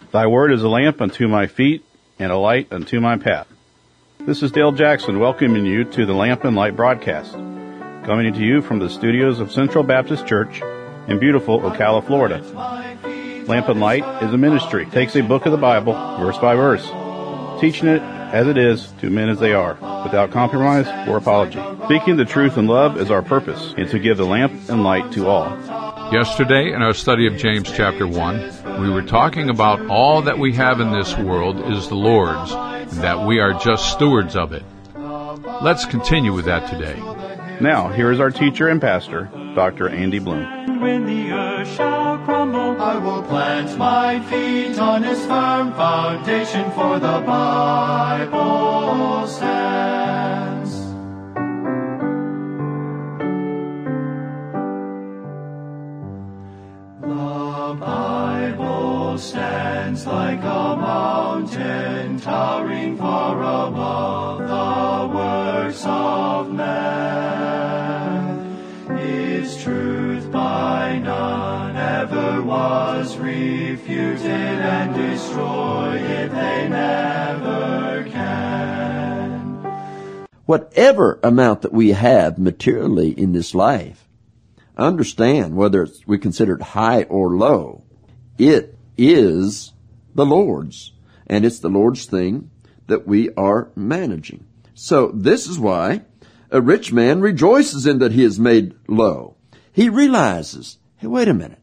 Thy word is a lamp unto my feet and a light unto my path. This is Dale Jackson welcoming you to the Lamp and Light broadcast, coming to you from the studios of Central Baptist Church in beautiful Ocala, Florida. Lamp and Light is a ministry. It takes a book of the Bible, verse by verse, teaching it as it is to men as they are, without compromise or apology. Speaking the truth in love is our purpose, and to give the lamp and light to all. Yesterday, in our study of James chapter 1, we were talking about all that we have in this world is the Lord's, and that we are just stewards of it. Let's continue with that today. Now, here is our teacher and pastor, Dr. Andy Bloom. When the earth shall crumble, I will plant my feet on its firm foundation, for the Bible stands. The Bible stands like a mountain, towering far above the works of man. Its truth by none ever was refuted, and destroy it they never can. Whatever amount that we have materially in this life, understand whether we consider it high or low, it is the Lord's, and it's the Lord's thing that we are managing. So this is why a rich man rejoices in that he is made low. He realizes, hey, wait a minute.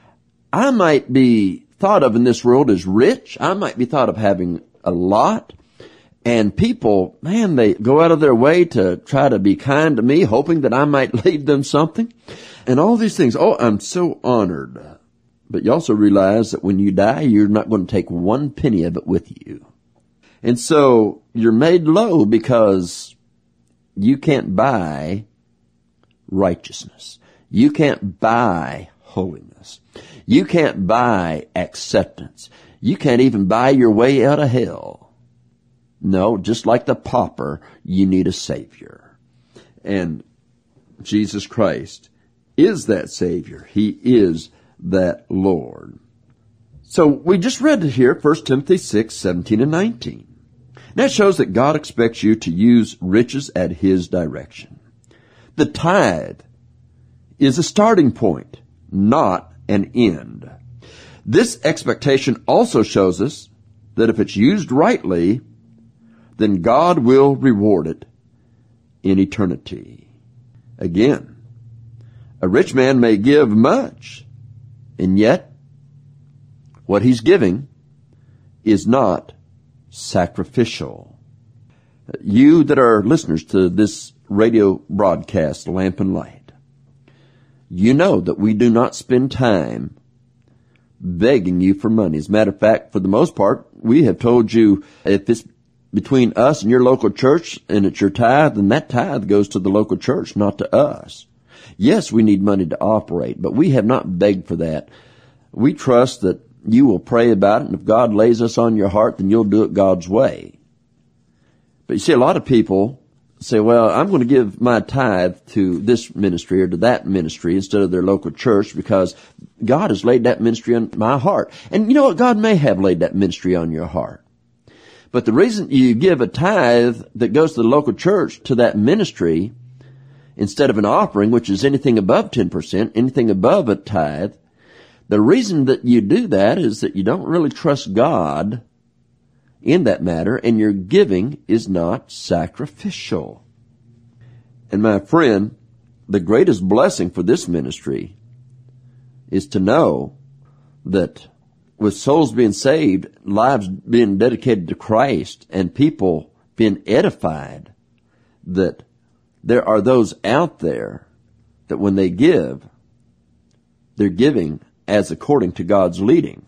I might be thought of in this world as rich. I might be thought of having a lot. And people, man, they go out of their way to try to be kind to me, hoping that I might leave them something. And all these things. Oh, I'm so honored. But you also realize that when you die, you're not going to take one penny of it with you. And so you're made low because you can't buy righteousness. You can't buy holiness. You can't buy acceptance. You can't even buy your way out of hell. No, just like the pauper, you need a Savior. And Jesus Christ is that Savior. He is that Lord. So we just read it here, 1 Timothy 6:17 and 19. That shows that God expects you to use riches at His direction. The tithe is a starting point, not an end. This expectation also shows us that if it's used rightly, then God will reward it in eternity. Again, a rich man may give much, and yet what he's giving is not sacrificial. You that are listeners to this radio broadcast, Lamp and Light, you know that we do not spend time begging you for money. As a matter of fact, for the most part, we have told you if it's between us and your local church and it's your tithe, then that tithe goes to the local church, not to us. Yes, we need money to operate, but we have not begged for that. We trust that you will pray about it, and if God lays us on your heart, then you'll do it God's way. But you see, a lot of people say, well, I'm going to give my tithe to this ministry or to that ministry instead of their local church because God has laid that ministry on my heart. And you know what? God may have laid that ministry on your heart. But the reason you give a tithe that goes to the local church to that ministry instead of an offering, which is anything above 10%, anything above a tithe, the reason that you do that is that you don't really trust God in that matter, and your giving is not sacrificial. And my friend, the greatest blessing for this ministry is to know that with souls being saved, lives being dedicated to Christ, and people being edified, that there are those out there that when they give, they're giving as according to God's leading,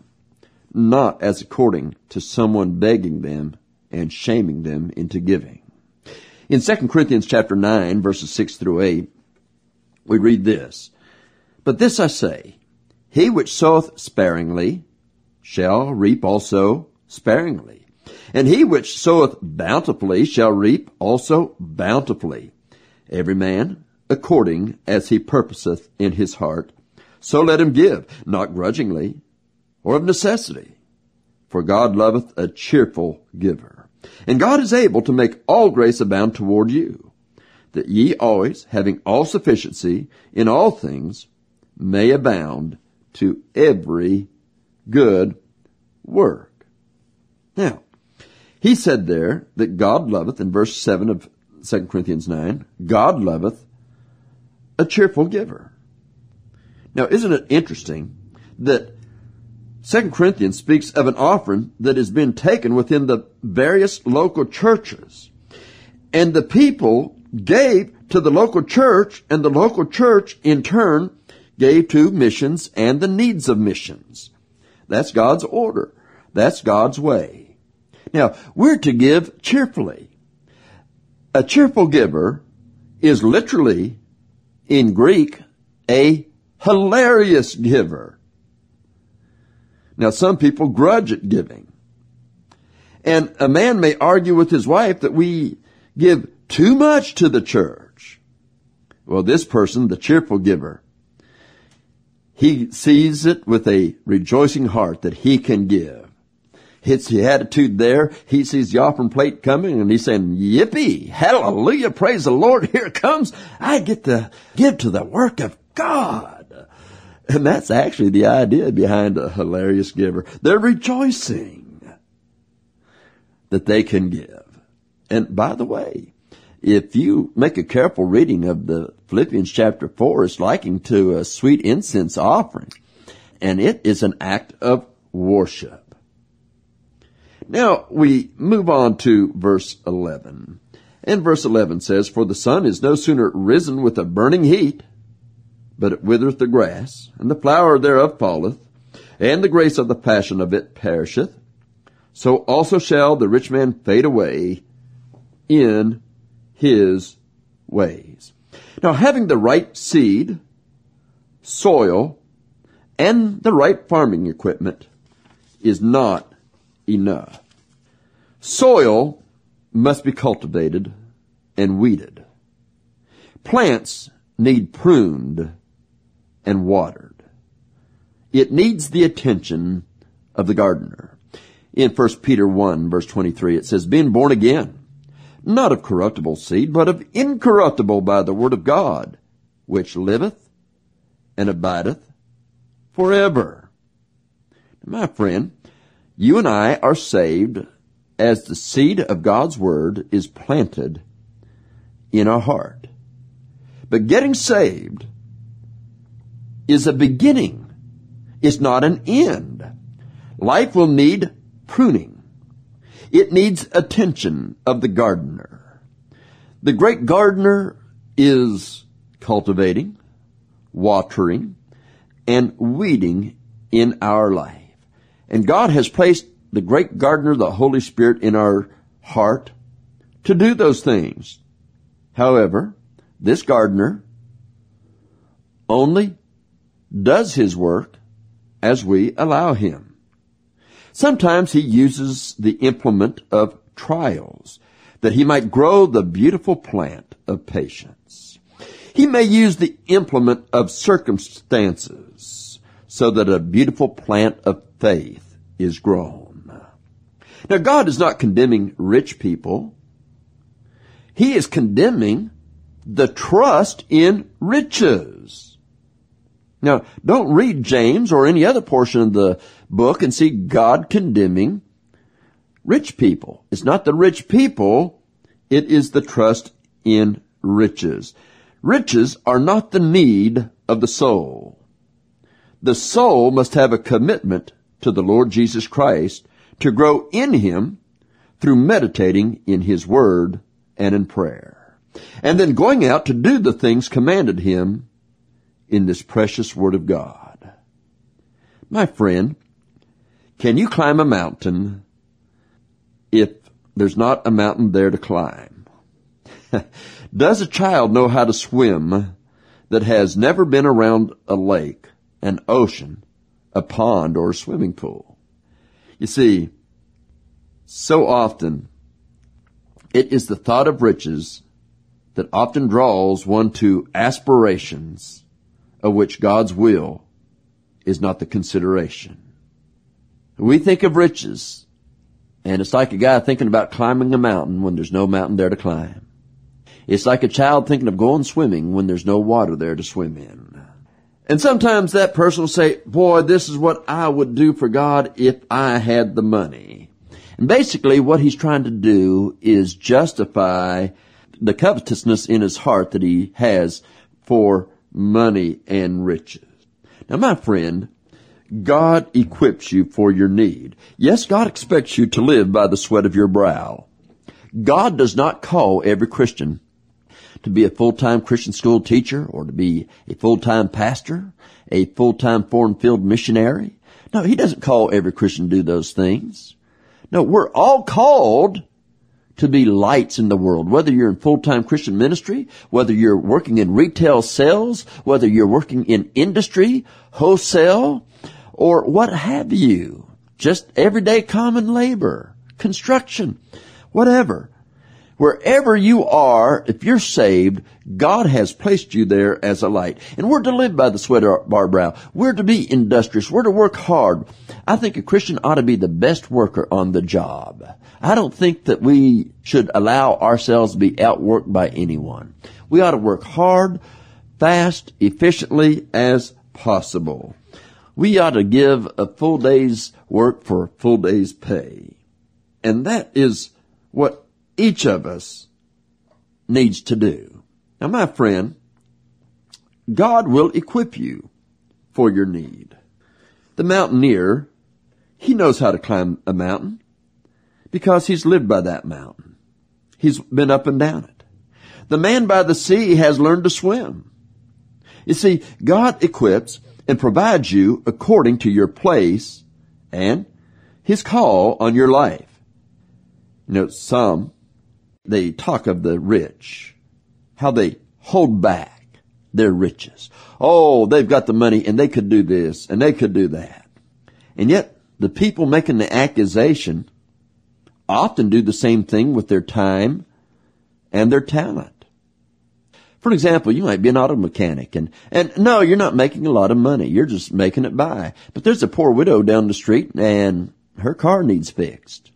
not as according to someone begging them and shaming them into giving. In 2 Corinthians chapter 9, verses 6 through 8, we read this, "But this I say, he which soweth sparingly shall reap also sparingly, and he which soweth bountifully shall reap also bountifully. Every man according as he purposeth in his heart, so let him give, not grudgingly or of necessity. for God loveth a cheerful giver. And God is able to make all grace abound toward you, that ye always, having all sufficiency in all things, may abound to every good work. Now, he said there that God loveth, in verse 7 of 2 Corinthians 9, God loveth a cheerful giver. Now, isn't it interesting that 2 Corinthians speaks of an offering that has been taken within the various local churches. And the people gave to the local church, and the local church in turn gave to missions and the needs of missions. That's God's order. That's God's way. Now, we're to give cheerfully. A cheerful giver is literally, in Greek, a hilarious giver. Now, some people grudge at giving. And a man may argue with his wife that we give too much to the church. Well, this person, the cheerful giver, he sees it with a rejoicing heart that he can give. It's the attitude there. He sees the offering plate coming and he's saying, yippee, hallelujah, praise the Lord, here it comes. I get to give to the work of God. And that's actually the idea behind a hilarious giver. They're rejoicing that they can give. And by the way, if you make a careful reading of the Philippians chapter 4, it's likened to a sweet incense offering. And it is an act of worship. Now we move on to verse 11. And verse 11 says, For the sun is no sooner risen with a burning heat, but it withereth the grass, and the flower thereof falleth, and the grace of the passion of it perisheth. So also shall the rich man fade away in his ways. Now, having the right seed, soil, and the right farming equipment is not enough. Soil must be cultivated and weeded. Plants need pruned and watered. It needs the attention of the gardener. In 1 Peter 1, verse 23, it says, Being born again, not of corruptible seed, but of incorruptible by the word of God, which liveth and abideth forever. My friend, you and I are saved as the seed of God's word is planted in our heart. But getting saved is a beginning. It's not an end. Life will need pruning. It needs attention of the gardener. The great gardener is cultivating, watering, and weeding in our life. And God has placed the great gardener, the Holy Spirit, in our heart to do those things. However, this gardener only does his work as we allow him. Sometimes he uses the implement of trials that he might grow the beautiful plant of patience. He may use the implement of circumstances so that a beautiful plant of faith is grown. Now, God is not condemning rich people. He is condemning the trust in riches. Now, don't read James or any other portion of the book and see God condemning rich people. It's not the rich people, it is the trust in riches. Riches are not the need of the soul. The soul must have a commitment to the Lord Jesus Christ to grow in Him through meditating in His Word and in prayer, and then going out to do the things commanded Him in this precious Word of God. My friend, can you climb a mountain if there's not a mountain there to climb? Does a child know how to swim that has never been around a lake, an ocean, a pond, or a swimming pool? You see, so often it is the thought of riches that often draws one to aspirations of which God's will is not the consideration. We think of riches, and it's like a guy thinking about climbing a mountain when there's no mountain there to climb. It's like a child thinking of going swimming when there's no water there to swim in. And sometimes that person will say, boy, this is what I would do for God if I had the money. And basically what he's trying to do is justify the covetousness in his heart that he has for money and riches. Now, my friend, God equips you for your need. Yes, God expects you to live by the sweat of your brow. God does not call every Christian to be a full-time Christian school teacher or to be a full-time pastor, a full-time foreign field missionary. No, he doesn't call every Christian to do those things. No, we're all called to be lights in the world, whether you're in full-time Christian ministry, whether you're working in retail sales, whether you're working in industry, wholesale, or what have you. Just everyday common labor, construction, whatever. Wherever you are, if you're saved, God has placed you there as a light. And we're to live by the sweat of our brow. We're to be industrious. We're to work hard. I think a Christian ought to be the best worker on the job. I don't think that we should allow ourselves to be outworked by anyone. We ought to work hard, fast, efficiently as possible. We ought to give a full day's work for a full day's pay. And that is what each of us needs to do. Now, my friend, God will equip you for your need. The mountaineer, he knows how to climb a mountain because he's lived by that mountain. He's been up and down it. The man by the sea has learned to swim. You see, God equips and provides you according to your place and his call on your life. You know, some, they talk of the rich, how they hold back their riches. Oh, they've got the money and they could do this and they could do that. And yet, the people making the accusation often do the same thing with their time and their talent. For example, you might be an auto mechanic and no, you're not making a lot of money. You're just making it by. But there's a poor widow down the street and her car needs fixed.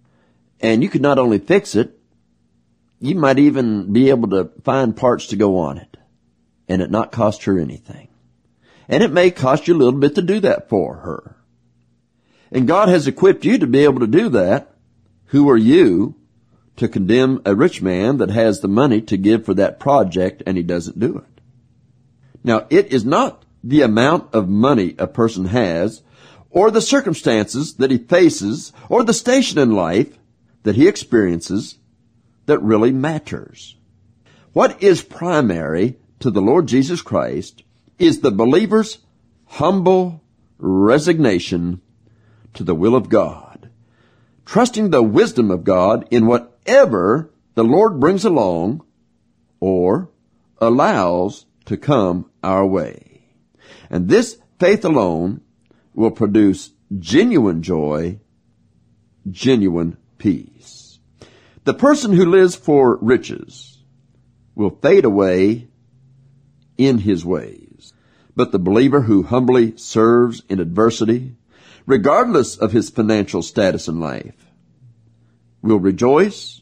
And you could not only fix it, you might even be able to find parts to go on it and it not cost her anything. And it may cost you a little bit to do that for her. And God has equipped you to be able to do that. Who are you to condemn a rich man that has the money to give for that project and he doesn't do it? Now, it is not the amount of money a person has or the circumstances that he faces or the station in life that he experiences that really matters. What is primary to the Lord Jesus Christ is the believer's humble resignation to the will of God, trusting the wisdom of God in whatever the Lord brings along or allows to come our way. And this faith alone will produce genuine joy, genuine peace. The person who lives for riches will fade away in his ways, but the believer who humbly serves in adversity, regardless of his financial status in life, will rejoice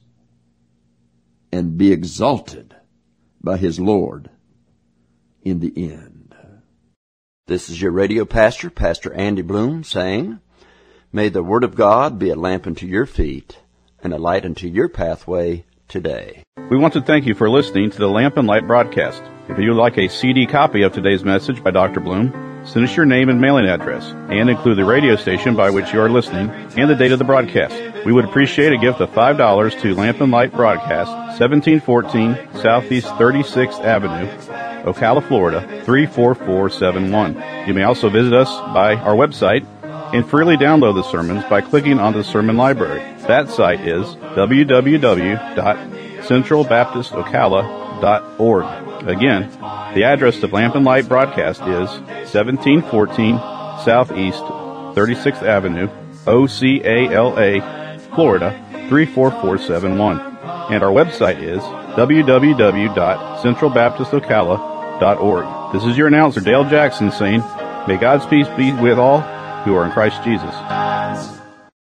and be exalted by his Lord in the end. This is your radio pastor, Pastor Andy Bloom, saying, may the Word of God be a lamp unto your feet and a light unto your pathway today. We want to thank you for listening to the Lamp and Light broadcast. If you would like a CD copy of today's message by Dr. Bloom, send us your name and mailing address, and include the radio station by which you are listening and the date of the broadcast. We would appreciate a gift of $5 to Lamp and Light Broadcast, 1714 Southeast 36th Avenue, Ocala, Florida, 34471. You may also visit us by our website and freely download the sermons by clicking on the sermon library. That site is www.centralbaptistocala.org. Again, the address of Lamp and Light Broadcast is 1714 Southeast 36th Avenue, Ocala, Florida, 34471. And our website is www.centralbaptistocala.org. This is your announcer, Dale Jackson, saying, may God's peace be with all who are in Christ Jesus. last.